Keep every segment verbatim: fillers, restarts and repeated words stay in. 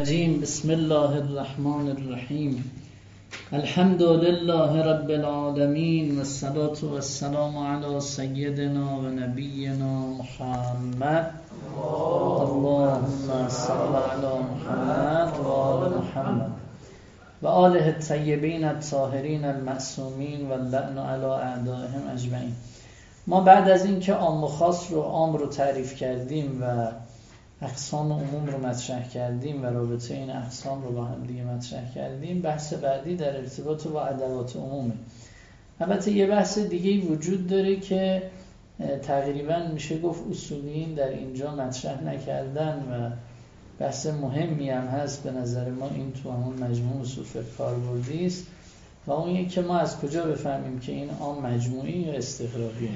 الرجیم. بسم الله الرحمن الرحیم. الحمد لله رب العالمین و الصلاة و السلام علی سیدنا و نبینا محمد. اللهم صل علی محمد و آل محمد و آله الطیبین الطاهرین المعصومین و اللعن علی اعدائهم اجمعین. ما بعد از اینکه عام و خاص رو عام رو تعریف کردیم و اقسام عموم رو مطرح کردیم و رابطه این اقسام رو با هم دیگه مطرح کردیم، بحث بعدی در ارتباط با ادوات عمومه. البته یه بحث دیگه وجود داره که تقریبا میشه گفت اصولیین در اینجا مطرح نکردن و بحث مهمی هم هست به نظر ما. این تو همون مجموع اصول فقه کاربردی است و اون یک که ما از کجا بفهمیم که این عام مجموعی یا استغراقیه.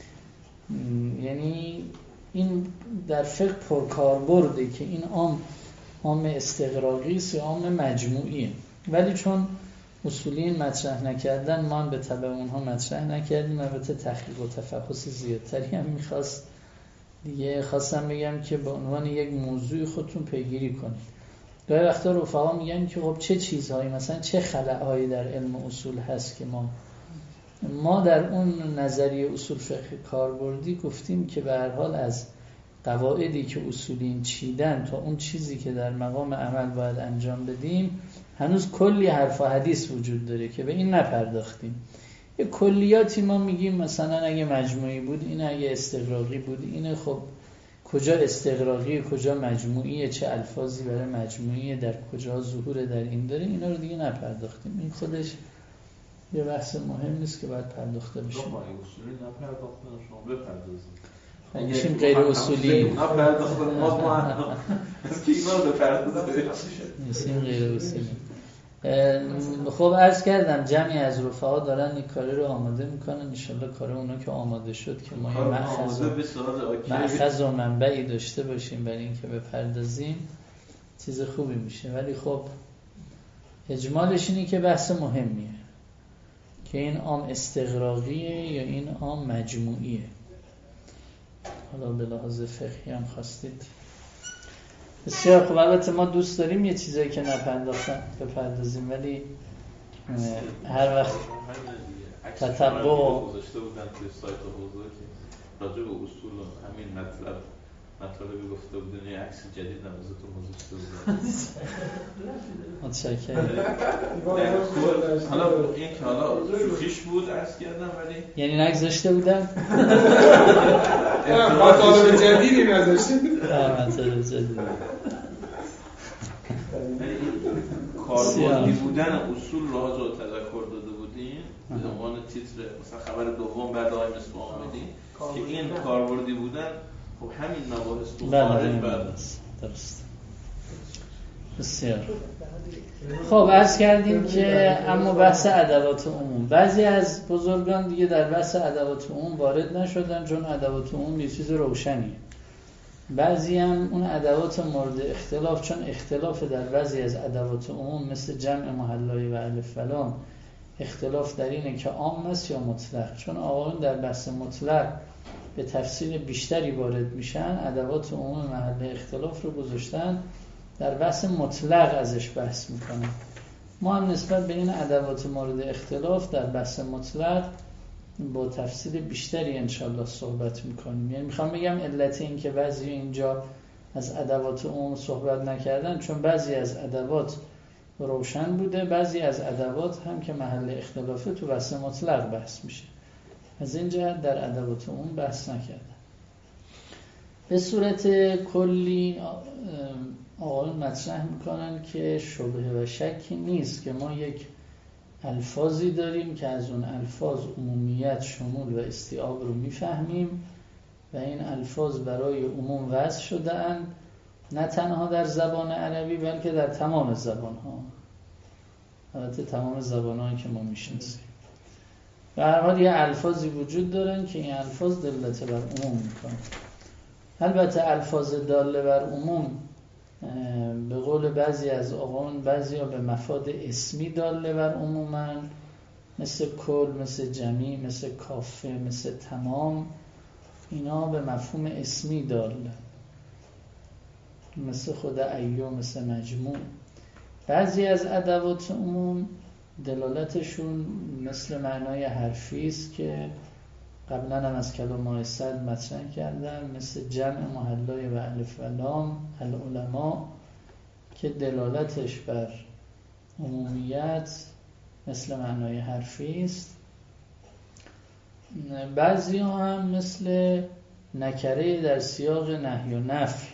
یعنی این در فقه پرکاربرده که این عام عام استغراقی است یا عام مجموعیه، ولی چون اصولیین مطرح نکردن ما هم به تبع اونها مطرح نکردیم. البته تحقیق و تفحص زیادتری هم میخواست دیگه. خواستم بگم که به عنوان یک موضوع خودتون پیگیری کنید. گاهی وقتا رفقا میگن که خب چه چیزهایی، مثلا چه خلأهایی در علم اصول هست که ما ما در اون نظریه اصول فقه کاربردی گفتیم که به هر حال از قواعدی که اصولین چیدن تا اون چیزی که در مقام عمل باید انجام بدیم هنوز کلی حرف و حدیث وجود داره که به این نپرداختیم. یه کلیاتی ما میگیم مثلا اگه مجموعی بود این، اگه استغراقی بود اینه. خب کجا استغراقی، کجا مجموعیه، چه الفاظی برای مجموعیه، در کجا ظهور در این داره، اینا رو دیگه نپرداختیم. این خودش یه بحث مهم نیست که باید پرداخته بشه. شما اصولی نپرداختن، شما بپردازید. میشیم غیر اصولی. نپرداختن ما ما از کی اینا رو بپردازید. میشیم غیر اصولی. خب عرض کردم جمعی از رفقا دارن این کاری رو آماده میکنن. ان شاءالله کار اونا که آماده شد که ما یه مأخذ مأخذ و منبعی داشته باشیم برای اینکه بپردازیم، چیز خوبی میشه. ولی خب اجمالش اینه که بحث مهمیه که این عام استغراقیه یا این عام مجموعیه. حالا به لحاظ فقهی هم خواستید بسیار خوب. البته ما دوست داریم یه چیزایی که نپرداختن بپردازیم، ولی هر وقت تتبع گذاشته بودن توی سایت حوزه که راجع به اصول همین مطلب مطالبی گفته بودن، یه عکس جدید هم ازتون گذاشته بودن. متشکرم. حالا این که حالا شوخیش بود عرض کردم، ولی یعنی نگذاشته بودن؟ مطالب جدیدی نذاشته بودن. آه مطالب جدید. کاربردی بودن اصول رو حاضر تذکر داده بودیم به عنوان تیتر مثلا خبر دوم بعد آقای مصباح آمدی که این کاربردی بودن. خب همین مباحث تو خارج بعد درست. بسیار خب عرض کردیم که اما بحث ادوات عموم، بعضی از بزرگان دیگه در بحث ادوات عموم وارد نشدن چون ادوات عموم یه چیز روشنیه. بعضی هم اون ادوات مورد اختلاف، چون اختلاف در بعضی از ادوات عموم مثل جمع محلای و الف و لام اختلاف در اینه که عام است یا مطلق. چون آقایون در بحث مطلق به تفصیل بیشتری وارد میشن، ادوات عموم محل اختلاف رو گذاشتن در بحث مطلق ازش بحث میکنن. ما هم نسبت به این ادوات مورد اختلاف در بحث مطلق با تفصیل بیشتری انشالله صحبت میکنیم. یعنی میخوام بگم علت این که بعضی اینجا از ادوات عموم صحبت نکردن چون بعضی از ادوات روشن بوده، بعضی از ادوات هم که محل اختلافه تو بحث مطلق بحث میشه. از این جهت در ادوات عموم بحث نکردن. به صورت کلی آقایون مطرح میکنن که شبهه و شکی نیست که ما یک الفاظی داریم که از اون الفاظ عمومیت، شمول و استیعاب رو میفهمیم و این الفاظ برای عموم وضع شده اند، نه تنها در زبان عربی بلکه در تمام زبان ها. البته تمام زبان هایی که ما میشناسیم. به هر حال یه الفاظی وجود دارن که این الفاظ دلالت بر عموم میکنن. البته الفاظ داله بر عموم به قول بعضی از آقایون بعضی ها به مفاد اسمی داله بر عمومن، مثل کل، مثل جمی، مثل کافه، مثل تمام. اینا به مفهوم اسمی داله. مثل خود ایو، مثل مجموع. بعضی از ادوات عموم دلالتشون مثل معنای حرفی است که قبلا هم از کلام صد مطرح کردم، مثل جمع محلای و الف و لام العلماء که دلالتش بر عمومیت مثل معنای حرفی است. بعضی ها هم مثل نکره در سیاق نهی و نفی،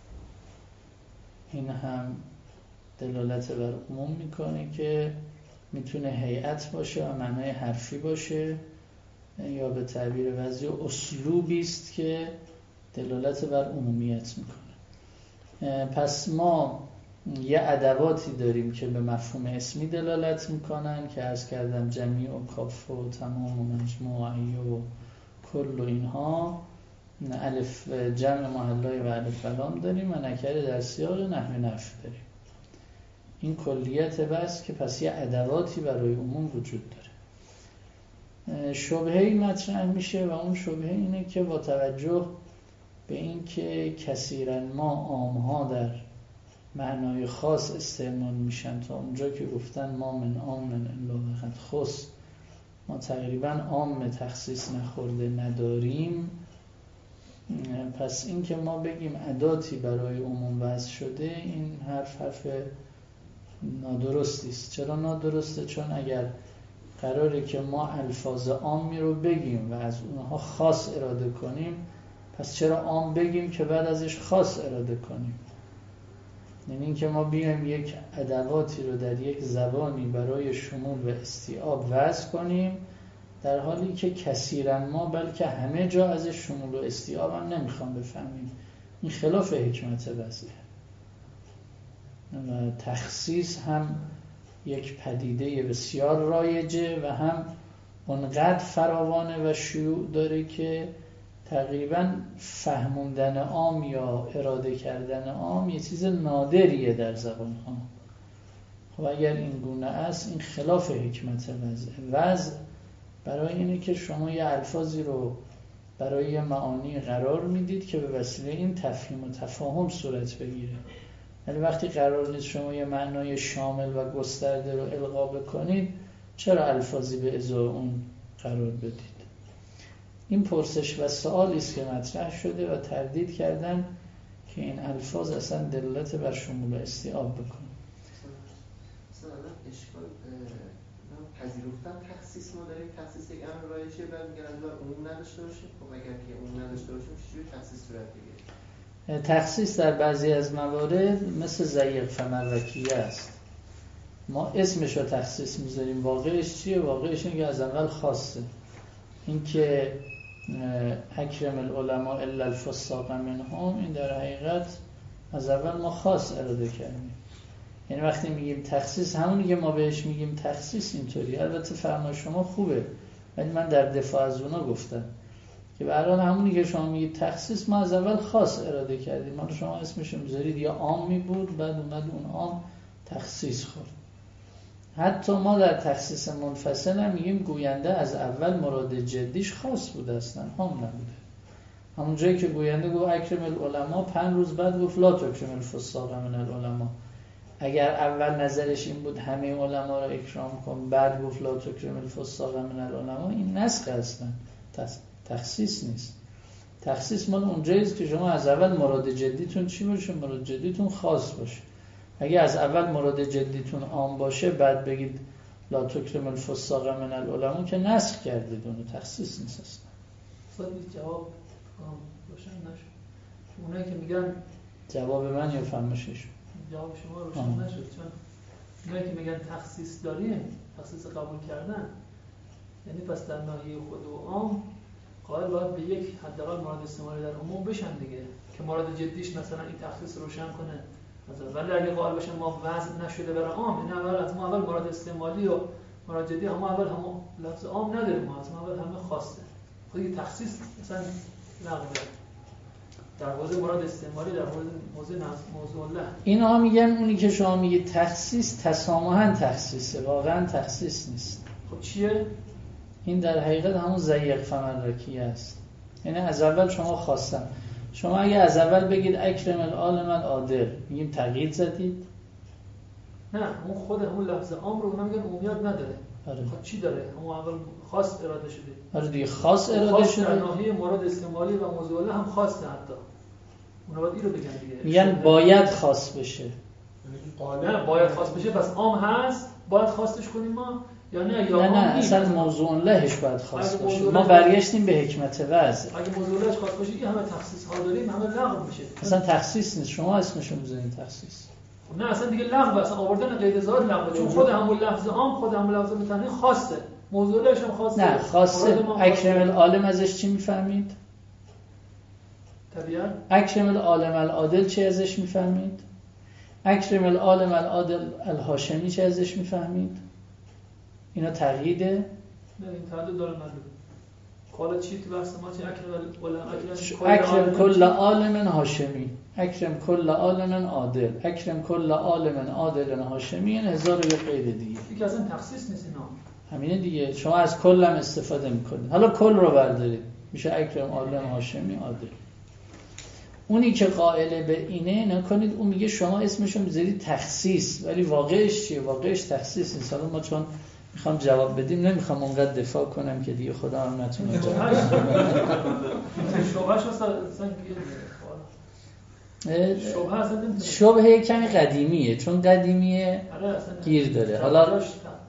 این هم دلالت بر عموم میکنه که میتونه هیئت باشه و معنای حرفی باشه، یا به تعبیر بعضی اسلوبی است که دلالت بر عمومیت میکنه. پس ما یه ادواتی داریم که به مفهوم اسمی دلالت میکنن که عرض کردم جمیع و کاف و تمام و مجموع و ای و کل و اینها، الف جمع محلای و الف و لام داریم و نکره در سیاق نحو نفی داریم. این کلیت بس که پس یه ادواتی برای عموم وجود داره. شبهه‌ای مطرح میشه و اون شبهه اینه که با توجه به این که کثیراً ما عامها در معنای خاص استعمال میشن، تا اونجا که گفتن ما من عام الا وقد خص، ما تقریبا عام تخصیص نخورده نداریم. پس این که ما بگیم اداتی برای عموم وضع شده، این حرف حرف نادرستی است. چرا نادرسته؟ چون اگر قراره که ما الفاظ عامی رو بگیم و از اونها خاص اراده کنیم، پس چرا عام بگیم که بعد ازش خاص اراده کنیم؟ یعنی این که ما بیایم یک ادواتی رو در یک زبانی برای شمول و استیعاب وضع کنیم، در حالی که کثیراً ما بلکه همه جا ازش شمول و استیعاب هم نمیخوام بفهمیم. این خلاف حکمت وضعه. و تخصیص هم یک پدیده بسیار رایجه و هم اونقدر فراوانه و شیوع داره که تقریبا فهموندن عام یا اراده کردن عام یه چیز نادریه در زبان ها. خب اگر این گونه است، این خلاف حکمت وضع. وضع برای اینه که شما یه الفاظی رو برای یه معانی قرار میدید که به وسیله این تفهیم و تفاهم صورت بگیره. ولی وقتی قرار نیست شما یه معنای شامل و گسترده رو القا بکنید، چرا الفاظی به ازای اون قرار بدید؟ این پرسش و سوالی است که مطرح شده و تردید کردن که این الفاظ اصلا دلالت بر شمول و استیعاب بکنه. مثلا اشکال پذیرفتن تخصیص ما داریم، تخصیص یک امر رایجه، بعد میگن از بار عموم نداشته باشیم. خب اگر که عموم نداشته باشیم چجوری تخصیص صورت بگیره؟ تخصیص در بعضی از موارد مثل ضیق فمرکیه است. ما اسمش رو تخصیص میذاریم، واقعش چیه؟ واقعش اینه که از اول خاصه. این که اکرم العلماء الا الفساق منهم، این در حقیقت از اول ما خاص اراده کردیم. یعنی وقتی میگیم تخصیص، همونی که ما بهش میگیم تخصیص اینطوری. البته فرمای شما خوبه، ولی من در دفاع از اونا گفتم که به هر حال همونی که شما میگید تخصیص، ما از اول خاص اراده کردیم. ما شما اسمش میذارید یا عامی بود، بعد اومد اون عام تخصیص خورد. حتی ما در تخصیص منفصل هم میگیم گوینده از اول مراد جدیش خاص بوده، اصلا عام نبوده. همون جایی که گوینده گفت اکرم العلماء، پنج روز بعد گفت لا تکرم الفساق من العلماء. اگر اول نظرش این بود همه علما رو اکرام کن، بعد گفت لا تکرم الفساق من العلماء، این نسخ اصلا تخصیص نیست. تخصیص مال اونجاییست که شما از اول مراد جدیتون چی باشه؟ مراد جدیتون خاص باشه. اگه از اول مراد جدیتون عام باشه، بعد بگید لا تکرم الفساق من العلماء، که نسخ کردید، اونو تخصیص نیست اصلا. خودی جواب روشن نشد. اونایی که میگن جواب من یا فهمشش جواب شما روشن نشد، چون اونایی که میگن تخصیص داریم، تخصیص قبول کردن، یعنی پس در ناحیه خود و عام قائل باید به یک حداقل مراد استعمالی در عموم بشن دیگه، که مراد جدیش مثلا این تخصیص روشن کنه. ولی اگه قائل باشن ما وضع نشده برای عام، یعنی اول از ما اول مراد استعمالی و مراد جدی هم اول هم لفظ عام نداریم، ما از ما اول همه خاصه. خودی تخصیص مثلا لغوه در حوزه مراد استعمالی، در حوزه موضوع الله. اینا میگن اونی که شما میگید تخصیص تسامحاً تخصیصه، واقعا تخصیص نیست. خب چیه؟ این در حقیقت همون ضیق فمرکیه است. یعنی از اول شما خواستن شما اگه از اول بگید اکرم العالم العادل، میگیم تغییر زدید؟ نه، اون خود همون لفظ عام رو اونا میگن عمومیت نداره. آره. خب چی داره؟ همون اول خاص اراده شده. آره دیگه، خاص اراده خاص شده. در ناحیه مراد استعمالی و موضوع هم خاصه حتی. اونا باید این رو بگن دیگه. میگن باید خاص بشه. نه باید خاص بشه، بس عام هست، باید خواستش کنیم ما یا نه؟ یا نه نه نیست. اصلا موضوع لهش باید خاص اگه باشه. موضوع ما لهش- برگشتیم به حکمت وضع. اگه موضوع لهش خاص باشه این همه تخصیص ها داریم، همه لغو میشه. اصلا تخصیص نیست، شما اسمشو میذارین تخصیص. خب نه اصلا دیگه لغو، اصلا آوردن قید زائد لغو، چون خود همون لفظ عام، خود همون لفظ متنی خاصه. موضوع لهش هم خاصه. نه خاصه. مراد ما خاصه. اکرم العالم ازش چی میفهمید؟ طبیعت اکرم العالم العادل چی ازش میفهمید؟ اکرم العالم العادل الهاشمی چی ازش میفهمید؟ اینا تقییده؟ نه این تعدد داره معلوم. حالا چی تو بحث ما چی اکرم ولا اکرم کل عالم هاشمی، اکرم کل عالم عادل، اکرم کل عالم عادل هاشمی، این هزار و یک قید دیگه. دیگه اصلا تخصیص نیست اینا. همینه دیگه، شما از کل هم استفاده میکنید. حالا کل رو بردارید میشه اکرم عالم هاشمی عادل. اونی که قائل به اینه نکنید، اون میگه شما اسمشو میذارید تخصیص، ولی واقعش چیه؟ واقعش تخصیص نیست. حالا ما چون میخوام جواب بدیم نمیخوام اونقدر دفاع کنم که دیگه خدا هم نتونه جواب شبهش اصلا شبهه کمی قدیمیه، چون قدیمیه گیر داره. حالا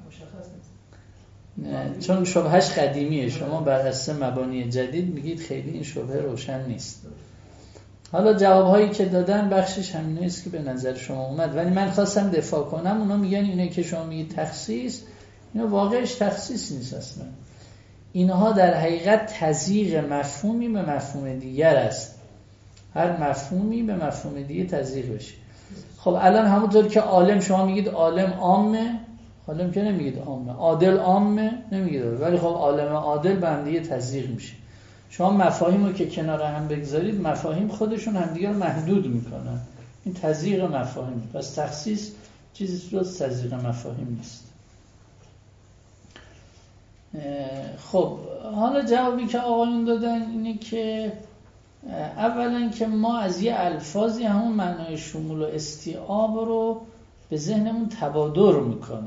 چون شبهش قدیمیه، شما بر اساس مبانی جدید میگید خیلی این شبهه روشن نیست. حالا جوابهایی که دادن بخشش همینه است که به نظر شما اومد، ولی من خواستم دفاع کنم. اونا میگن اینه که شما میگید تخصیص، اینا واقعش تخصیص نیست اصلا. اینها در حقیقت تزییق مفهومی به مفهوم دیگر است. هر مفهومی به مفهوم دیگه تزییق بشه. خب الان همونطور که عالم شما میگید عالم عامه، عالم که نمیگید عامه، عادل عامه نمیگید، ولی خب عالم عادل به هم دیگه تزییق میشه. شما مفاهیم رو که کنار هم بگذارید، مفاهیم خودشون همدیگه رو محدود میکنن. این تزییق مفاهیم. پس تخصیص چیزی جز تزییق مفاهیم نیست. خب حالا جوابی که آقایون دادن اینه که اولا که ما از یه الفاظی همون معنای شمول و استیعاب رو به ذهنمون تبادر میکنه.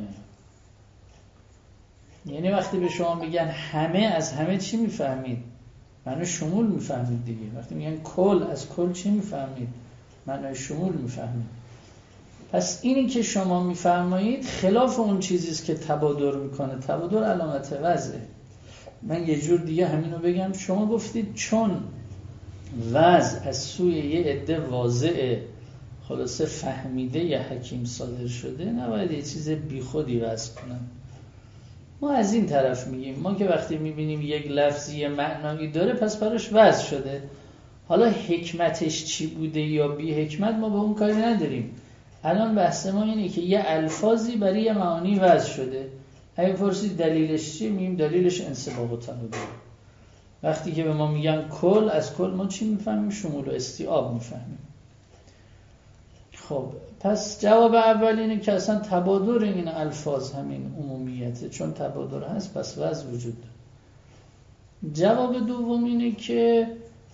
یعنی وقتی به شما میگن همه، از همه چی میفهمید؟ معنای شمول میفهمید دیگه. وقتی میگن کل، از کل چی میفهمید؟ معنای شمول میفهمید. پس اینی که شما میفرمایید خلاف اون چیزیست که تبادر میکنه. تبادر علامت وضعه. من یه جور دیگه همینو بگم، شما گفتید چون وضع از سوی یه عده واضعه، خلاصه فهمیده یه حکیم صادر شده، نباید یه چیز بی خودی وضع کنن. ما از این طرف میگیم، ما که وقتی میبینیم یک لفظی معنایی داره پس براش وضع شده، حالا حکمتش چی بوده یا بی حکمت ما به اون کاری نداریم. الان بحث ما اینه که یه الفاظی برای یه معانی وضع شده. اگه پرسید دلیلش چی، میگیم دلیلش انسباق و تبادر. وقتی که به ما میگن کل، از کل ما چی میفهمیم؟ شمول و استیعاب میفهمیم. خب پس جواب اول اینه که اصلا تبادر این الفاظ همین عمومیته، چون تبادر هست پس وضع وجود داره. جواب دوم اینه که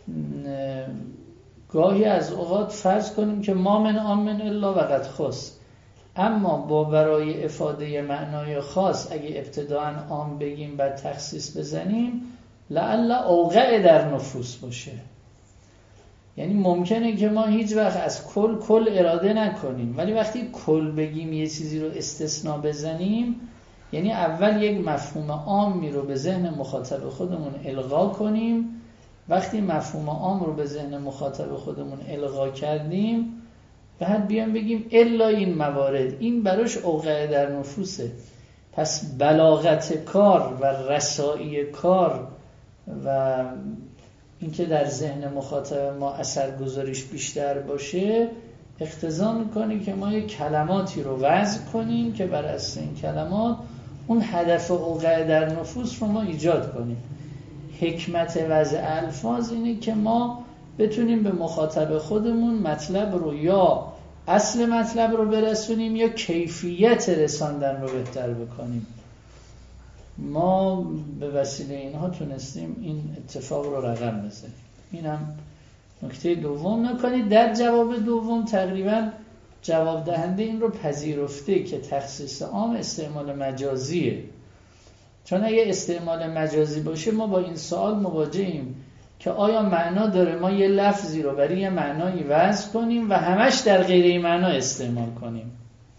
گاهی از اوقات فرض کنیم که ما من آمن الا وقد خاص، اما با برای افاده معنای خاص اگه ابتداعاً عام بگیم بعد تخصیص بزنیم لعل اوقع در نفوس باشه. یعنی ممکنه که ما هیچ وقت از کل کل اراده نکنیم، ولی وقتی کل بگیم یه چیزی رو استثناء بزنیم، یعنی اول یک مفهوم عامی رو به ذهن مخاطب خودمون القا کنیم. وقتی مفهوم عام رو به ذهن مخاطب خودمون القا کردیم، بعد بیان بگیم الا این موارد، این براش اوقع در نفوسه. پس بلاغت کار و رسایی کار و اینکه در ذهن مخاطب ما اثرگذاریش بیشتر باشه اقتضا میکنه که ما یک کلماتی رو وضع کنیم که بر اساس این کلمات اون هدف اوقع در نفوس رو ما ایجاد کنیم. حکمت وضع الفاظ اینه که ما بتونیم به مخاطب خودمون مطلب رو یا اصل مطلب رو برسونیم یا کیفیت رساندن رو بهتر بکنیم. ما به وسیله اینها تونستیم این اتفاق رو رقم بزنیم. اینم نکته دوم نکنید در جواب دوم تقریبا جواب دهنده این رو پذیرفته که تخصیص عام استعمال مجازیه، چون اگه استعمال مجازی باشه ما با این سوال مواجهیم که آیا معنا داره ما یه لفظی رو برای یه معنایی وضع کنیم و همش در غیر این معنا استعمال کنیم.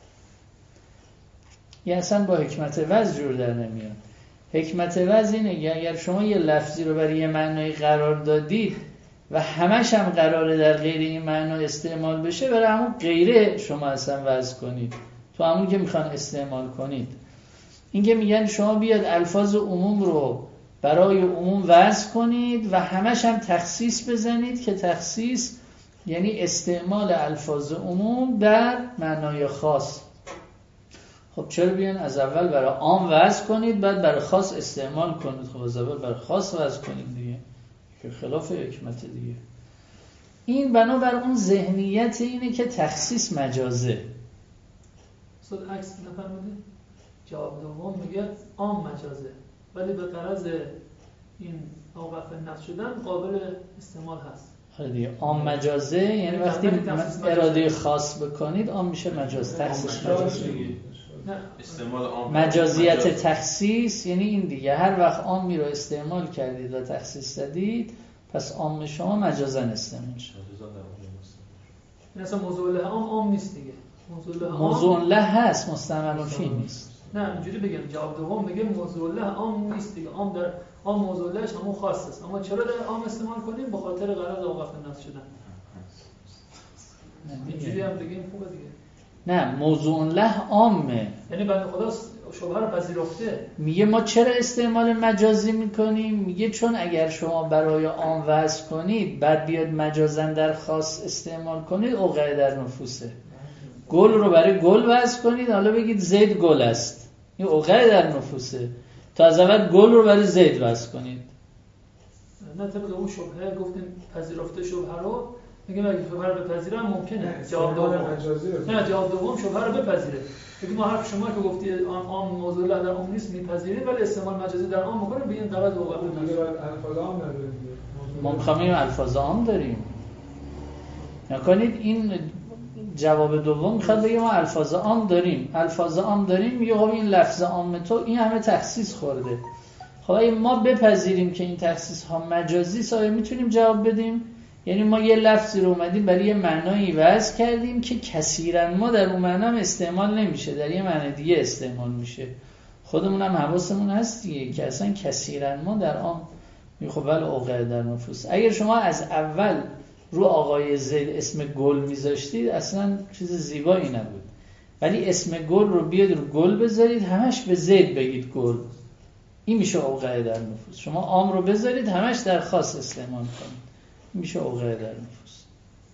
یه اصلا با حکمت وضع جور در نمیاد. حکمت وضع اینه که اگر شما یه لفظی رو برای یه معنایی قرار دادید و همش هم قراره در غیر این معنا استعمال بشه، برای همون غیره شما اصلا وضع کنید تو همون که میخوان استعمال کنید. این که میگن شما بیاد الفاظ عموم رو برای عموم وضع کنید و همش هم تخصیص بزنید که تخصیص یعنی استعمال الفاظ عموم در معنای خاص. خب چرا بیان از اول برای عام وضع کنید بعد برای خاص استعمال کنید؟ خب از اول برای خاص وضع کنید دیگه، که خلاف حکمت دیگه. این بنابر اون ذهنیت اینه که تخصیص مجازه. صد عکس نفرمودید؟ جواب دوم میگه عام مجازه ولی به غرض این اوقف نفس شدن قابل استعمال هست. آره دیگه، عام مجازه یعنی وقتی اراده خاص بکنید عام میشه مجاز. تخصیص مجازه استعمال عام مجازیت تخصیص یعنی این دیگه، هر وقت عامی رو استعمال کردید و تخصیص دادید پس عام شما مجازا استعمال شد. مثلا موضوع له عام عام نیست دیگه. موضوع له موضوع له هست، مستعمل فی نیست. نه اینجوری بگم جواب دوم میگه موضوع له عام نیست دیگه. عام در عام موضوع لهش همون خاص است، اما چرا در عام استعمال کنیم؟ به خاطر غرض اوقاف نفس شدن. اینجوری هم بگیم خوبه دیگه. نه موضوع له عامه، یعنی بنده خدا شبهه رو پذیرفته. میگه ما چرا استعمال مجازی میکنیم؟ میگه چون اگر شما برای عام وضع کنید بعد بیاد مجازن در خاص استعمال کنید اوقع در نفوسه. گل رو برای گل وضع کنید حالا بگید زید گل است، این اوقع در نفوسه. تا از اول گل رو برای زید وضع کنید. نه طبق اون شبهه گفتیم پذیرفته شبهه رو، میگم اگه شبهه رو بپذیرم ممکنه. جواب دوم نه جواب دوم شبهه رو بپذیره. بگیم ما حرف شما که گفتی عام موضوع له در عام نیست میپذیریم ولی استعمال مجازی در عام میکنیم، ببین غلط اوقات دیگه الفاظ عام نداریم. ما میخوایم الفاظ عام داریم. نکنید این جواب دوم میخواد بگه ما الفاظ عام داریم. الفاظ عام داریم میگه خب این لفظ عام تو این همه تخصیص خورده. خب اگه ما بپذیریم که این تخصیص ها مجازی است آیا میتونیم جواب بدیم؟ یعنی ما یه لفظی رو اومدیم برای یه معنایی وضع کردیم که کثیراً ما در اون معنا استعمال نمیشه، در یه معنی دیگه استعمال میشه. خودمون هم حواسمون هست دیگه که اصلا کثیراً ما در عام خب ولی اوقع در نفوس. اگر شما از اول رو آقای زید اسم گل میذاشتید اصلا چیز زیبایی نبود، ولی اسم گل رو بیاد رو گل بذارید همش به زید بگید گل، این میشه اوقع در نفوس. شما عام رو بذارید همش در خاص استعمال کنید، میشه اوقع در نفوس.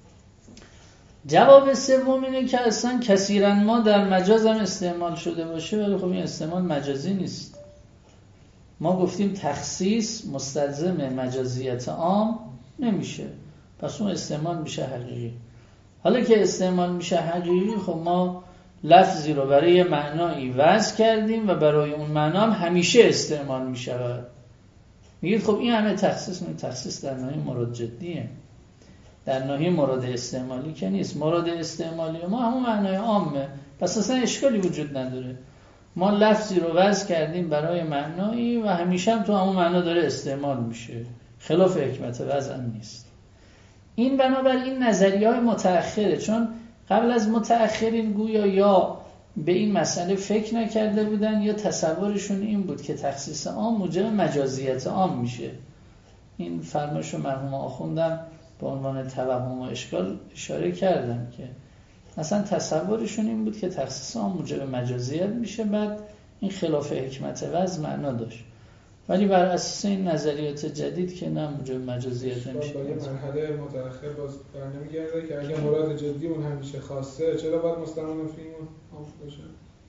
جواب سوم اینه که اصلا کثیراً ما در مجاز هم استعمال شده باشه ولی خب این استعمال مجازی نیست. ما گفتیم تخصیص مستلزم مجازیت عام نمیشه، پس اون استعمال میشه حقیقی. حالا که استعمال میشه حقیقی خب ما لفظی رو برای یه معنایی وضع کردیم و برای اون معنا هم همیشه استعمال میشود. میگید خب این همه تخصیص می تخصیص در ناحیه مراد جدیه، در ناحیه مراد استعمالی که نیست. مراد استعمالی ما همون معنای عامه، پس اصلا اشکالی وجود نداره. ما لفظی رو وضع کردیم برای معنایی و همیشه هم تو همون معنا داره استعمال میشه، خلاف حکمت وضع نیست. این بنابراین نظریه‌های متأخره، چون قبل از متأخرین گویا یا به این مسئله فکر نکرده بودن یا تصورشون این بود که تخصیص عام موجب مجازیت عام میشه. این فرمایش رو مرحوم آخوندم به عنوان توهم و اشکال اشاره کردن که اصلا تصورشون این بود که تخصیص عام موجب مجازیت میشه، بعد این خلاف حکمت وضع معنا داشت. ولی بر اساس این نظریات جدید که نه موجب مجازیت نمیشه. با یه مرحله متأخر باز برنمیگرده که اگه مراد جدی اون همیشه خاصه چرا باید مستعمل فیمون باشه؟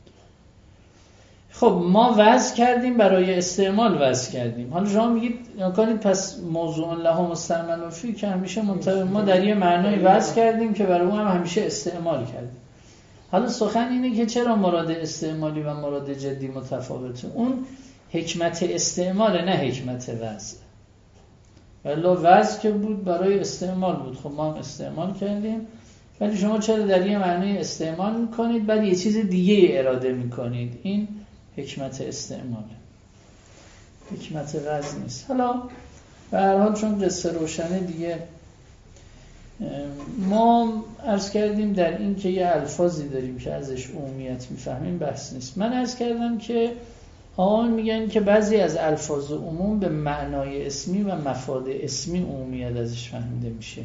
خب ما وضع کردیم برای استعمال وضع کردیم. حالا شما میگید نکنید پس موضوع له مستعمل فی که همیشه منطبق ما در یه معنای وضع کردیم که برای اون هم همیشه استعمال کردیم. حالا سخن اینه که چرا مراد استعمالی و مراد جدی متفاوته؟ اون حکمت استعمال نه حکمت وضع. ولی وضع که بود برای استعمال بود، خب ما هم استعمال کردیم. ولی شما چرا در یه معنی استعمال میکنید بعد یه چیز دیگه اراده میکنید؟ این حکمت استعماله، حکمت وضع نیست. حالا به هر حال چون قصه روشنه دیگه، ما عرض کردیم در این که یه الفاظی داریم که ازش عمومیت میفهمیم بحث نیست. من عرض کردم که آقایان میگن که بعضی از الفاظ عموم به معنای اسمی و مفاد اسمی عمومیت ازش فهمیده میشه.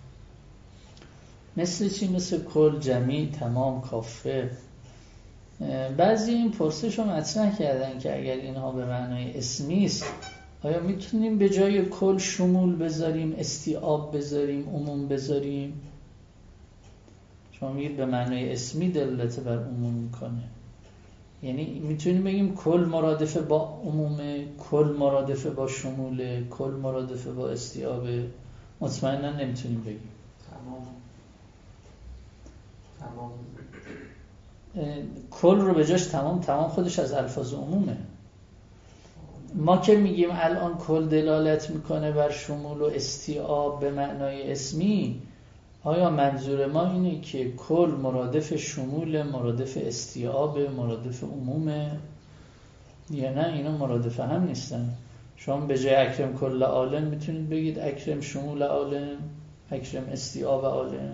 مثل چی؟ مثل کل، جمیع، تمام، کافه. بعضی این پرسش رو مطرح کردن که اگر اینها به معنای اسمی است، آیا میتونیم به جای کل شمول بذاریم، استیعاب بذاریم، عموم بذاریم؟ شما میگید به معنای اسمی دلالت بر عموم میکنه، یعنی میتونیم بگیم کل مرادفه با عمومه، کل مرادفه با شموله، کل مرادفه با استیعابه؟ مطمئنا نمیتونیم بگیم. تمام تمام کل رو به جاش تمام، تمام خودش از الفاظ عمومه. ما که میگیم الان کل دلالت میکنه بر شمول و استیعاب به معنای اسمی، آیا منظور ما اینه که کل مرادف شمول، مرادف استیعاب، مرادف عمومه، یا نه اینا مرادف هم نیستن؟ شما به جای اکرم کل عالم میتونید بگید اکرم شمول عالم، اکرم استیعاب عالم.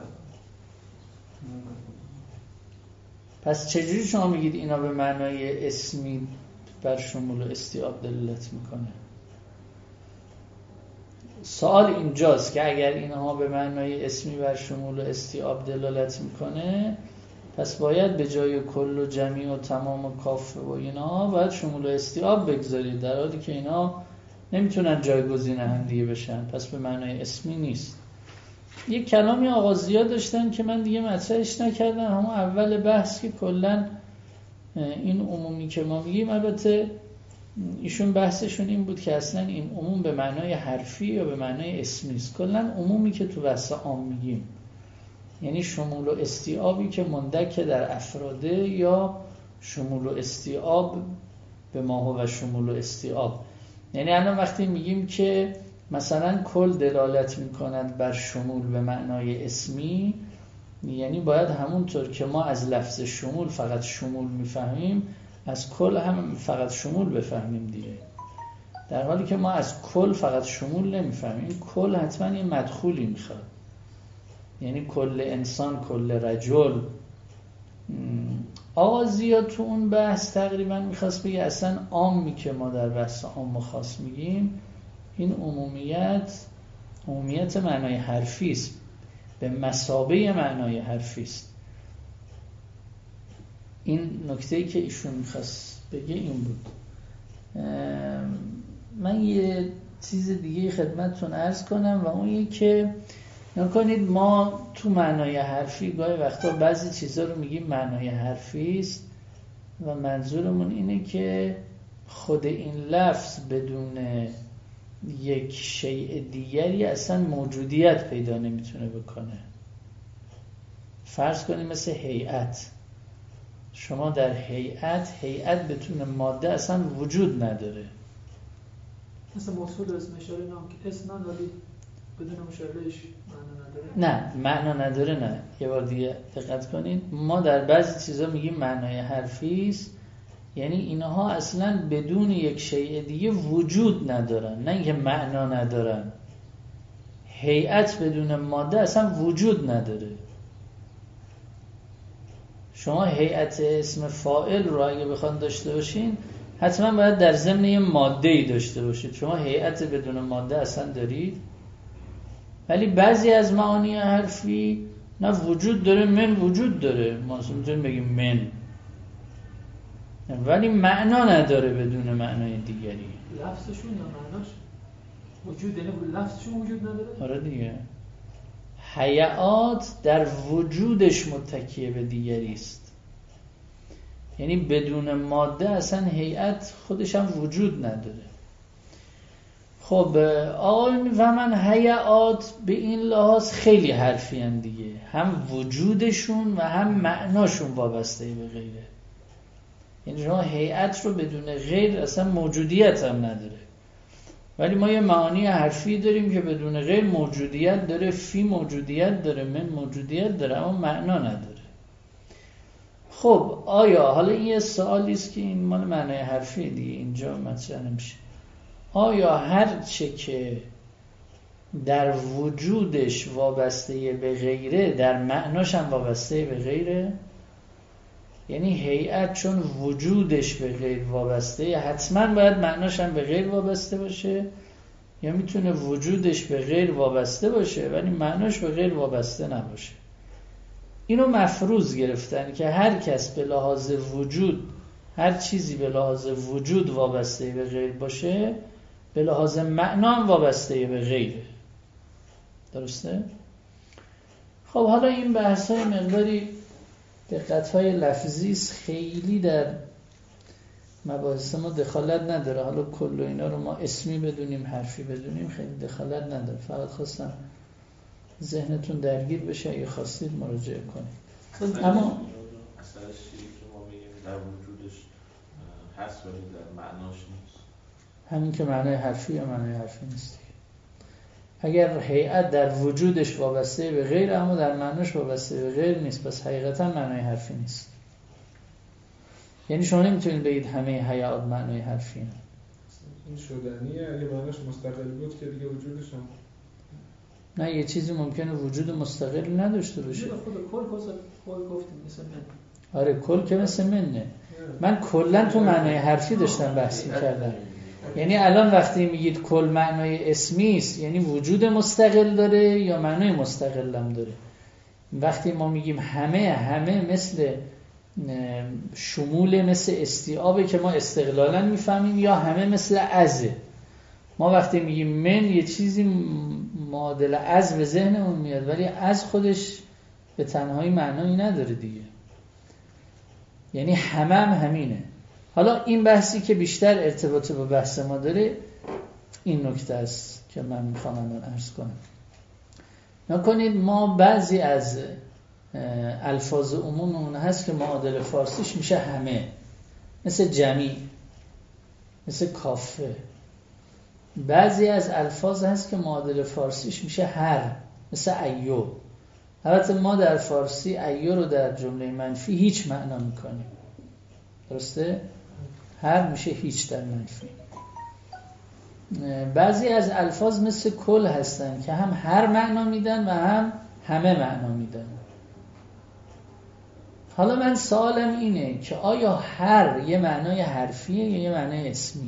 پس چجوری شما میگید اینا به معنای اسمی بر شمول و استیعاب دلالت میکنه؟ سوال اینجاست که اگر اینها به معنای اسمی بر شمول و استیعاب دلالت میکنه، پس باید به جای کل و جمیع و تمام و کافه و اینا باید شمول و استیعاب بگذارید، در حالی که اینا نمیتونن جایگزین هم دیگه بشن، پس به معنای اسمی نیست. یک کلامی آغازی‌ها داشتن که من دیگه مطرحش نکردم، همون اول بحث که کلن این عمومی که ما میگیم، البته ایشون بحثشون این بود که اصلا این عموم به معنای حرفی یا به معنای اسمی است. کلن عمومی که تو بحث عام میگیم یعنی شمول و استیعابی که مندک در افراده، یا شمول و استیعاب به ما هو شمول و استیعاب. یعنی الان وقتی میگیم که مثلا کل دلالت میکند بر شمول به معنای اسمی، یعنی باید همونطور که ما از لفظ شمول فقط شمول میفهمیم، از کل هم فقط شمول بفهمیم دیگه. در حالی که ما از کل فقط شمول نمیفهمیم، این کل حتما یه مدخولی میخواد، یعنی کل انسان، کل رجل. آغازی ها تو اون بحث تقریبا میخواست بگه اصلا عامی که ما در بحث عام و خاص میگیم، این عمومیت عمومیت معنای حرفی است، به مثابه معنای حرفی است. این نکته‌ای که ایشون میخواست بگه این بود. من یه چیز دیگه خدمتتون عرض کنم و اون یه که نکنید ما تو معنای حرفی گاهی وقتا بعضی چیزا رو میگیم معنای حرفی است و منظورمون اینه که خود این لفظ بدون یک شیء دیگری اصلا موجودیت پیدا نمیتونه بکنه. فرض کنید مثل هیئت، شما در هیئت هیئت بدون ماده اصلا وجود نداره. مثل موصول اسم اشاره نام که اسم نداری بدون مشارهش معنا نداره. نه معنا نداره، نه. یه بار دیگه دقت کنید، ما در بعضی چیزا میگیم معنای حرفی است، یعنی اینها اصلا بدون یک شیء دیگه وجود ندارن، نه اینکه معنا ندارن. هیئت بدون ماده اصلا وجود نداره. شما هیئت اسم فاعل رو اگه بخوان داشته باشین حتما باید در ضمن یه ماده‌ای داشته باشید. شما هیئت بدون ماده اصلا دارید؟ ولی بعضی از معانی حرفی نه وجود داره، من وجود داره، ما میتونیم بگیم من، ولی معنا نداره بدون معنای دیگری. لفظشون یا معناش وجود یعنی لفظشون وجود نداره؟ آره دیگه. حیات در وجودش متکیه به دیگری است، یعنی بدون ماده اصلا هیئت خودش هم وجود نداره. خب آقای میفهمن هیئات به این لحاظ خیلی حرفی هن دیگه، هم وجودشون و هم معناشون وابسته به غیره. یعنی شما هیئت رو بدون غیر اصلا موجودیت هم نداره. ولی ما یه معانی حرفی داریم که بدون غیر موجودیت داره، فی موجودیت داره، من موجودیت داره، اما معنا نداره. خب آیا حالا این یه سوالی است که این مال معنای حرفی دیگه اینجا مطرح نمیشه. آیا هر چه که در وجودش وابسته به غیره در معناش هم وابسته به غیره؟ یعنی هیئت چون وجودش به غیر وابسته حتما باید معناش هم به غیر وابسته باشه، یا میتونه وجودش به غیر وابسته باشه ولی معناش به غیر وابسته نباشه؟ اینو مفروض گرفتن که هر کس به لحاظ وجود، هر چیزی به لحاظ وجود وابسته به غیر باشه به لحاظ معنا هم وابسته به غیره. درسته؟ خب حالا این بحث های مقداری دقت های لفظی است، خیلی در مباحث ما دخالت نداره. حالا کل اینا رو ما اسمی بدونیم حرفی بدونیم خیلی دخالت نداره، فقط خواستم ذهنتون درگیر بشه، اگه خواستید مراجعه کنید. اما اصلا چیزی که ما میگیم در وجودش هست ولی در معناش نیست، همین که معنای حرفی یا معنای حرفی نیست. اگر هیئت در وجودش وابسته به غیر اما در معناش وابسته به غیر نیست، پس حقیقتا معنای حرفی نیست. یعنی شما نمیتونید بگید همه هیئات معنای حرفی نه. این شدنیه، اگه معناش مستقل بود که دیگه وجودش هم نه، یه چیزی ممکنه وجود مستقل نداشته باشه. خود کل کل گفتیم مثل من. آره کل که مثل منه. من کلا تو معنای حرفی داشتم بحث می‌کردم. یعنی الان وقتی میگید کل معنای اسمی است یعنی وجود مستقل داره یا معنای مستقل هم داره. وقتی ما میگیم همه همه مثل شمول، مثل استیعابه که ما استقلالا میفهمیم، یا همه مثل ازه. ما وقتی میگیم من یه چیزی معادل از به ذهنمون میاد ولی از خودش به تنهایی معنایی نداره دیگه. یعنی همه هم همینه. حالا این بحثی که بیشتر ارتباط با بحث ما داره این نکته است که من میخوام الان عرض کنم. نکنید ما بعضی از الفاظ عموممون هست که معادل فارسیش میشه همه، مثل جمیع، مثل کافه. بعضی از الفاظ هست که معادل فارسیش میشه هر، مثل ایو. البته ما در فارسی ایو رو در جمله منفی هیچ معنا میکنیم، درسته؟ هر میشه هیچ در منفی. بعضی از الفاظ مثل کل هستن که هم هر معنا میدن و هم همه معنا میدن. حالا من سوالم اینه که آیا هر یه معنای حرفیه یا یه معنای اسمیه؟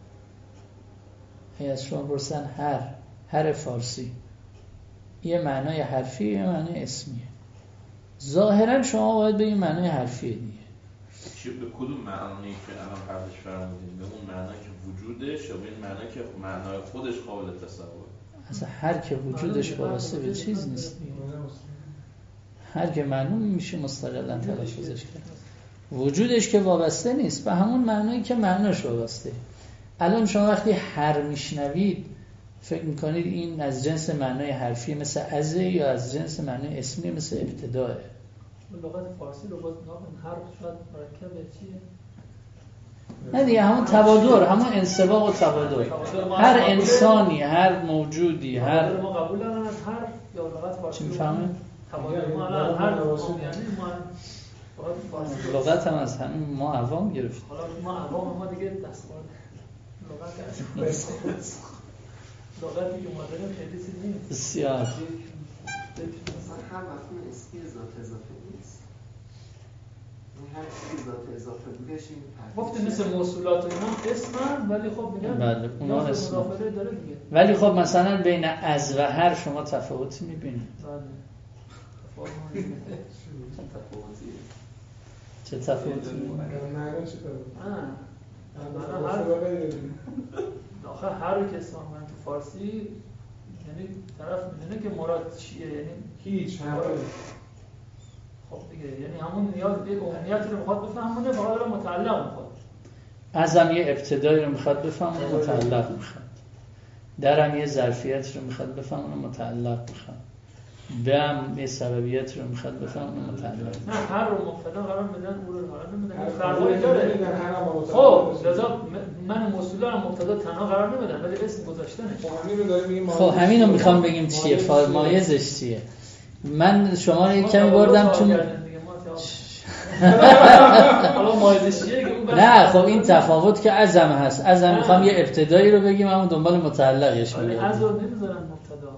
اگه از شما برسن هر هر فارسی یه معنای حرفیه یا یه معنای اسمیه؟ ظاهرا شما باید به این معنای حرفیه دیگه. چه به کدوم معنی که الان قبلش فرمودیم؟ به اون معنی که وجودش یا به این معنی که معنای خودش قابل تصور؟ اصلا هر که وجودش وابسته به چیز نیست دیگه. هر که معلوم میشه مستقلاً تلفظش کرد. وجودش که وابسته نیست به همون معنایی که معناش وابسته. الان شما وقتی هر میشنوید فکر میکنید این از جنس معنای حرفی مثل ازه یا از جنس معنای اسمی مثل ابتداه؟ لغت فارسی رو باز هر شاید مرکب چیه؟ نه دیگه همون تبادر، همون انسباق و تبادر. هر انسانی، هر موجودی، هر ما قبول دارن از هر یا لغت فارسی چی میفهمه؟ تبادر ما الان هر یعنی ما لغت هم از همین ما عوام گرفت. حالا ما عوام ما دیگه دستوار لغت است. لغتی که ما داریم خیلی چیز نیست. بسیار. مثلا هر مفهوم اسمی ذات اضافه نیست. هر چیزی ذات اضافه بودش این گفتیم مثل موصولات و اینا اسمن ولی خب میگن بله اونا اسم داره دیگه. ولی خب مثلا بین از و هر شما تفاوتی میبینید؟ بله. چه تفاوتی؟ معنی چه تفاوتی؟ آه. هر آخه هر رو که اسم من تو فارسی یعنی طرف میدونه که مراد چیه، یعنی هیچ همه. خب دیگه یعنی همون نیاز یک عمومیتی رو میخواد بفهمونه و حالا متعلق میخواد. ازم یه ابتدایی رو میخواد بفهمونه متعلق میخواد. درم یه ظرفیت رو میخواد بفهمونه متعلق میخواد. به هم یه سببیت رو میخواد بفهمونه متعلق. نه هر رو مبتدا قرار میدن او رو قرار نمیدن. فرقی داره. خب لذا من موصوله رو مبتدا تنها قرار نمیدن ولی اسم گذاشتنه. خب همین رو میخوام بگیم چیه، فارمایزش چیه. من شما رو یک کمی بردم تو نه خب این تفاوت که عزم هست. عزم میخوام یه ابتدایی رو بگیم اما دنبال متعلقش میگم. ولی عزم نمیذارن مبتدا.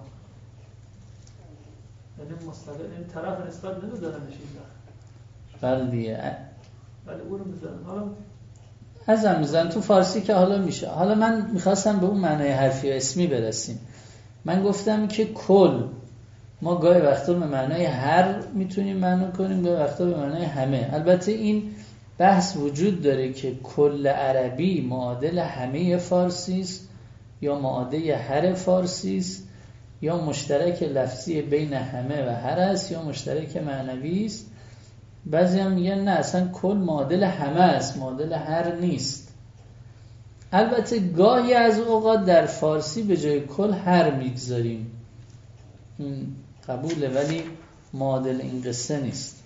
یعنی مستقل این طرف نسبت نمیذارنش این وقت. بله دیگه. ولی اون رو میذارن. حالا عزم میذارن تو فارسی که حالا میشه. حالا من میخواستم به اون معنای حرفی و اسمی برسیم. من گفتم که کل ما گاهی وقتا به معنای هر میتونیم معنی کنیم، گاهی وقتا به معنای همه. البته این بحث وجود داره که کل عربی معادل همه فارسی است یا معادل هر فارسی است یا مشترک لفظی بین همه و هر است یا مشترک معنوی است. بعضی هم میگن نه اصلا کل معادل همه است، معادل هر نیست. البته گاهی از اوقات در فارسی به جای کل هر میگذاریم، این قبوله، ولی معادل این قصه نیست.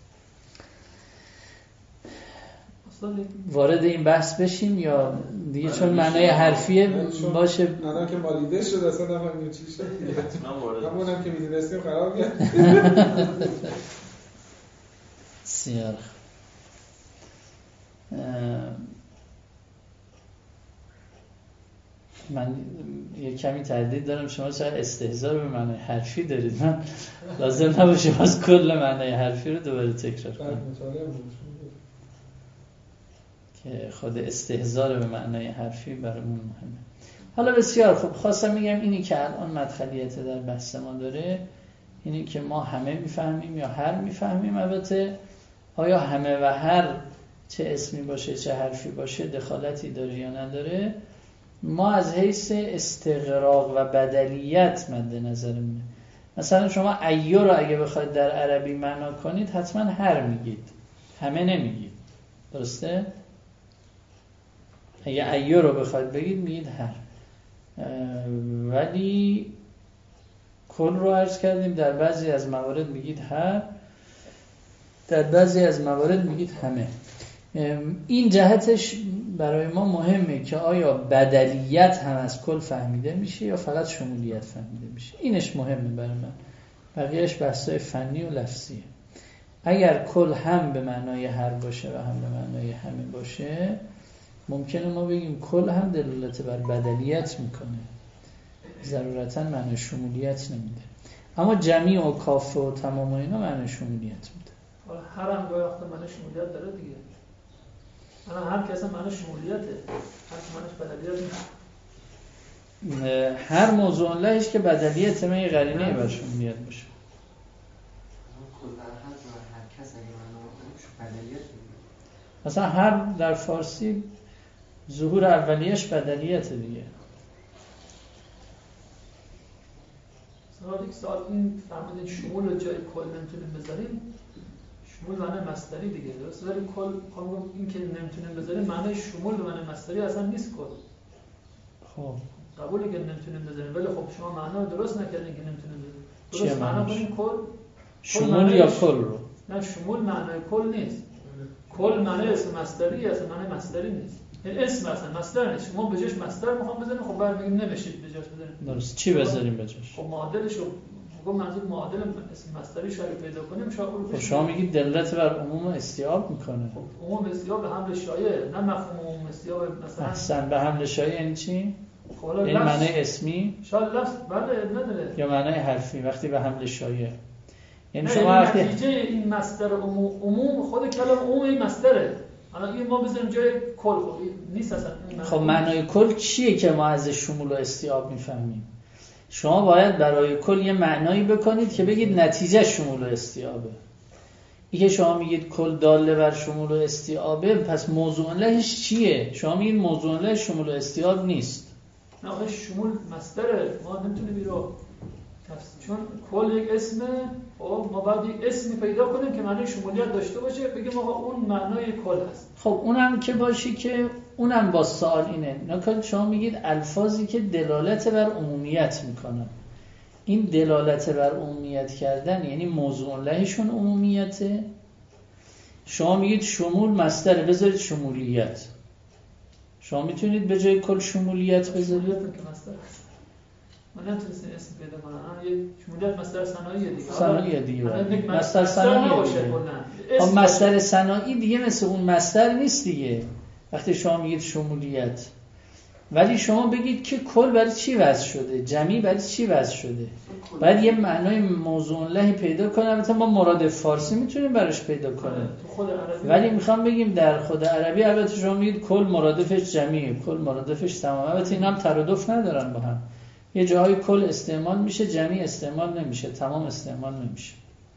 وارد این بحث بشیم یا دیگه چون معنای حرفیه باشه؟ نه که مالیده شد اصلا نفهمیم چی شد. همونم که میدونستیم خراب کرد. سیار من یه کمی تردید دارم شما شاید استهزا به معنای حرفی دارید. من لازم نباشه از کل معنای حرفی رو دوباره تکرار کنم که خود استهزا به معنای حرفی برامون مهمه. حالا بسیار خوب، خواستم میگم اینی که الان مدخلیت در بحث ما داره اینی که ما همه میفهمیم یا هر میفهمیم. البته آیا همه و هر چه اسمی باشه چه حرفی باشه دخالتی داره یا نداره، ما از حیث استغراق و بدلیت مد نظرمونه. مثلا شما ایو رو اگه بخواید در عربی معنا کنید حتما هر میگید، همه نمیگید، درسته؟ اگه ایو رو بخواید بگید میگید هر. ولی کل رو عرض کردیم در بعضی از موارد میگید هر، در بعضی از موارد میگید همه. این جهتش برای ما مهمه که آیا بدلیت هم از کل فهمیده میشه یا فقط شمولیت فهمیده میشه. اینش مهمه برای من، بقیهش بحثای فنی و لفظیه. اگر کل هم به معنای هر باشه و هم به معنای همه باشه ممکنه ما بگیم کل هم دلالت بر بدلیت میکنه، ضرورتا معنی شمولیت نمیده. اما جمیع و کافه و تمام و اینا معنی شمولیت میده. حالا هر هم گاهی وقتا معنی شمولیت داره دیگه. الان هر کس معنی شمولیته، هر معنیش بدلیت نیست. هر موضوع لهش که بدلیت من یه قرینه بر شمولیت باشه. مثلا هر در فارسی ظهور اولیش بدلیت دیگه. مثلا یک سال این فرمودین شمول رو جای کل نمیتونیم بذاریم، شمول معنی مصدری دیگه، درسته؟ ولی کل خانم این که نمیتونیم بذاریم معنی شمول معنی مصدری اصلا نیست کل. خب قبوله که نمیتونیم بذاریم، ولی خب شما معنا رو درست نکردین که نمیتونیم بذاریم. درست معنا کنیم کل شمول یا کل رو. نه شمول معنی کل نیست. کل معنی اسم مصدری است، معنی مصدری نیست. این اسم اصلا مصدر نیست. شما به جاش مصدر میخوام بزنیم، خب بعد میگیم نمیشید به جاش بزنیم. درست. چی بذاریم به جاش؟ خب معادلش رو میگم، منظور معادل اسم مصدری شاید پیدا کنیم. خب شما میگید دلالت بر عموم استیعاب میکنه. خب عموم استیعاب به حمل شایع، نه مفهوم عموم استیعاب مثلا. احسن، به حمل شایع یعنی چی؟ خب حالا این معنی اسمی؟ شاید لفظ بله نداره. یا معنی حرفی وقتی به حمل شایع. یعنی شما وقتی نتیجه این مصدر عموم, عموم خود کلمه عموم این مصدره. الان این ما بزنیم جای کل، خب نیست اصلا. خب معنای کل چیه که ما از شمول و استیعاب میفهمیم؟ شما باید برای کل یه معنایی بکنید که بگید نتیجه شمول و استیعابه. این که شما میگید کل داله بر شمول و استیعابه، پس موضوع لهش چیه؟ شما میگید موضوع لهش شمول و استیعاب نیست. نه آخه شمول مصدره، ما نمیتونیم این رو چون کل یک اسمه، خب ما باید یک اسمی پیدا کنیم که معنی شمولیت داشته باشه، بگیم آقا اون معنای کل هست. خب اونم که باشی که اونم با سوال اینه. نکنید شما میگید الفاظی که دلالت بر عمومیت میکنن. این دلالت بر عمومیت کردن یعنی موضوع لهشون عمومیته. شما میگید شمول مصدره، بذارید شمولیت. شما میتونید به جای کل شمولیت بذارید. که مصدر من نمیتونستم اسم پیدا کنم. یه شمولیت مصدر صنایعیه دیگه. صنایعیه دیگه. مصدر صنایعیه دیگه. خب مصدر صنایعی دیگه مثل اون مصدر نیست دیگه. وقتی شما میگید شمولیت، ولی شما بگید که کل برای چی وضع شده، جمعی برای چی وضع شده، باید یه معنای موضوع لهی پیدا کنه. البته ما مراد فارسی میتونیم براش پیدا کنیم، ولی میخوام بگیم در خود عربی البته شما میگید کل مرادفش جمعیه، کل مرادفش تمام. البته اینا هم ترادف ندارن با هم، یه جاهای کل استعمال میشه، جمعی استعمال نمیشه، تمام استعمال نمیشه.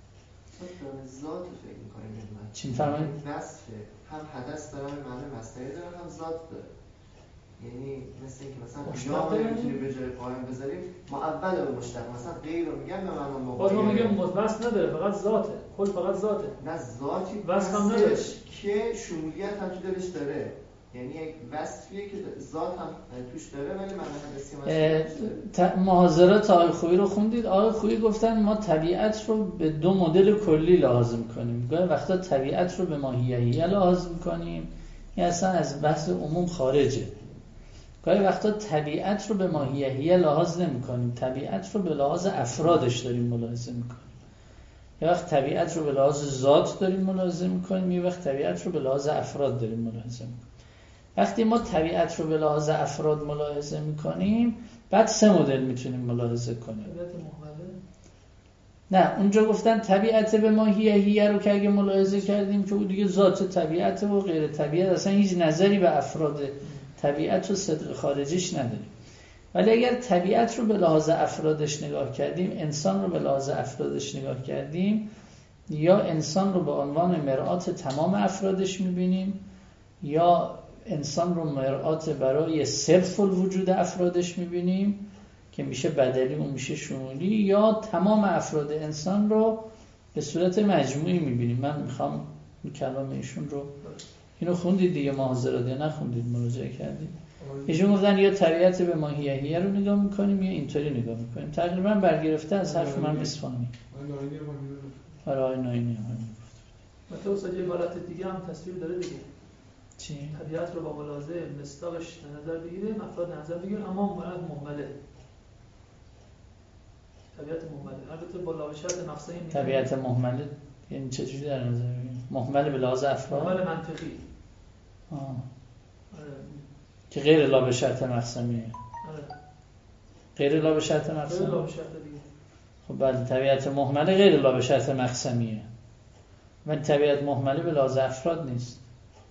ذات فکر می‌کنیم چی می‌فرمایید؟ وصفه هم حدث داره، معنی مصدری داره، هم ذات داره. یعنی مثل اینکه مثلا یا ما میتونیم به جای قائم بذاریم معول به مشتق، مثلا غیر رو میگن به معنا مغایر. باز ما میگیم وصف نداره، فقط ذاته، کل فقط ذاته. نه ذاتی وصف هم نداره که شمولیت هم تو دلش داره. یعنی یک وصفیه که ذات هم توش داره ولی معنی حدثی محاضرات آقای خویی رو خوندید. آقای خویی گفتن ما طبیعت رو به دو مدل کلی لحاظ می‌کنیم. گاهی وقتا طبیعت رو به ماهیه‌ایه لحاظ می‌کنیم، این اصلا از بحث عموم خارجه. گاهی وقتا طبیعت رو به ماهیه‌ایه لحاظ نمی‌کنیم، طبیعت رو به لحاظ افرادش داریم ملاحظه می‌کنیم. یه وقت طبیعت رو به لحاظ ذات داریم ملاحظه می‌کنیم، یه وقت طبیعت رو به لحاظ افراد داریم ملاحظه می‌کنیم. وقتی ما طبیعت رو به لحاظ افراد ملاحظه می‌کنیم، بعد سه مدل میتونیم ملاحظه کنیم. طبیعت محمله؟ نه، اونجا گفتن طبیعت به ماهیه‌ایه رو که اگه ملاحظه کردیم که اون دیگه ذات طبیعت و غیر طبیعت، اصلا هیچ نظری به افراد طبیعت و صدق خارجیش نداریم. ولی اگر طبیعت رو به لحاظ افرادش نگاه کردیم، انسان رو به لحاظ افرادش نگاه کردیم، یا انسان رو به عنوان مرآت تمام افرادش می‌بینیم، یا انسان رو مرآت برای صرف الوجود افرادش می‌بینیم که میشه بدلی و میشه شمولی، یا تمام افراد انسان رو به صورت مجموعی می‌بینیم. من میخوام کلام ایشون رو، اینو خوندید دیگه محاضرات یا نخوندید، مراجعه کردید؟ ایشون گفتن یا طبیعت به ماهیه‌ایه رو نگاه می‌کنیم یا اینطوری نگاه می‌کنیم. تقریبا برگرفته از حرف من اصفهانی. آره آقای ناینی هم مثلا اصلا یه حالت دیگه هم تصویر داره دیگه. چی؟ طبیعت رو با ملاحظه مصداقش نظر بگیریم، افراد نظر بگیریم، اما مولد مهمله. طبیعت مهمله. البته با لاوشت نفسه این طبیعت مهمله یعنی چه جوری در نظر بگیریم؟ مهمله به لحاظ افراد؟ مهمل منطقی. آه. آره. که غیر لا به شرط مقسمیه. آره. غیر لا به شرط مقسمیه. غیر لا به شرط دیگه. خب بله، طبیعت مهمله غیر لا به شرط مقسمیه. ولی طبیعت مهمله به لحاظ افراد نیست.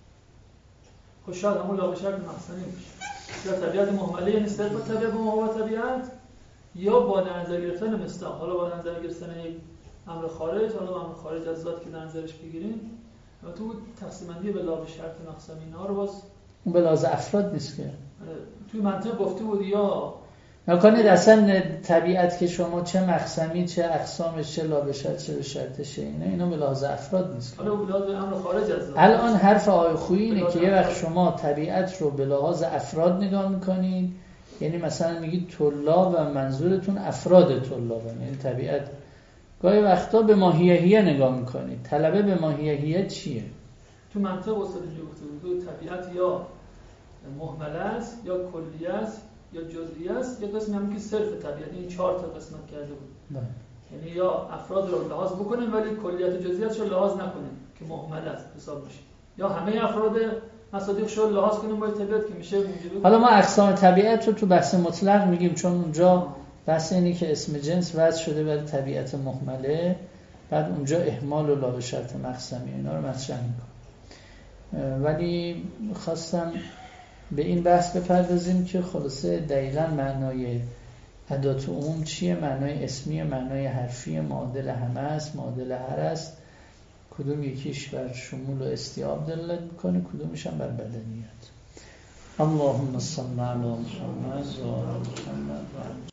خب شاید همون لا به شرط مقسمی باشه. یا طبیعت مهمله یعنی صرف طبیعت به مقابل طبیعت، یا با در نظر گرفتن مصداق. حالا با در نظر گرفتن یک امر خارج، حالا امر خارج از ذات که در نظرش بگیریم، و تو تقسیم بندی به لا به شرط مقسمی اینا رو باز اون به لحاظ افراد نیست که. توی منطق گفته بود یا نکنید اصلا طبیعت که شما چه مقسمی، چه اقسامش، چه لا به شرط، چه به شرطشه، اینا اینا به لحاظ افراد نیست. حالا به لحاظ امر خارج از ذات. الان حرف آقای خویی اینه که یه وقت شما طبیعت رو به لحاظ افراد نگاه میکنید، یعنی مثلا میگید طلاب و منظورتون افراد طلابن، یعنی طبیعت. گاهی وقتا به ماهیه‌ایه نگاه میکنید. طلبه به ماهیه‌ایه چیه؟ تو منطق استاد اینجا گفته بود طبیعت یا مهمله است، یا کلیه است، یا جزئی است، یا قسمی هم که صرف طبیعت. این چهار تا قسمت کرده بود. نه. یعنی یا افراد رو لحاظ بکنیم ولی کلیت جزئیاتش رو لحاظ نکنیم که مهمل است حساب میشه، یا همه افراد مصادیقش رو لحاظ کنیم با طبیعت که میشه موجود. حالا ما اقسام طبیعت رو تو بحث مطلق میگیم، چون اونجا بحث اینه که اسم جنس وضع شده برای طبیعت مهمله، بعد اونجا اهمال و لا به شرط مقسمی اینا رو مطرح میکنم. ولی خواستم به این بحث بپردازیم که خلاصه دقیقاً معنای ادات عموم چیه، معنای اسمی، معنای حرفی، معادل همه است، معادل هر است، کدوم یکیش بر شمول و استیعاب دلالت میکنه، کدومش هم بر بدنیت. اللهم صل علی محمد و آل محمد.